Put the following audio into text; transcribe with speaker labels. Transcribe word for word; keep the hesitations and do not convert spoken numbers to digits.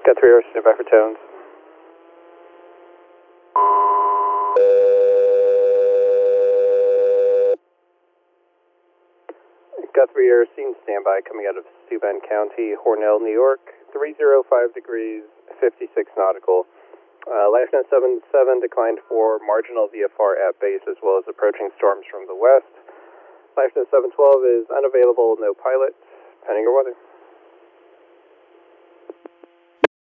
Speaker 1: Got three hours, stand by for tones. Got three air, scene standby coming out of Steuben County, Hornell, New York, three oh five degrees, fifty-six nautical. Uh, LifeNet seven seven declined for marginal V F R at base as well as approaching storms from the west. LifeNet seven twelve is unavailable, no pilot, pending your weather.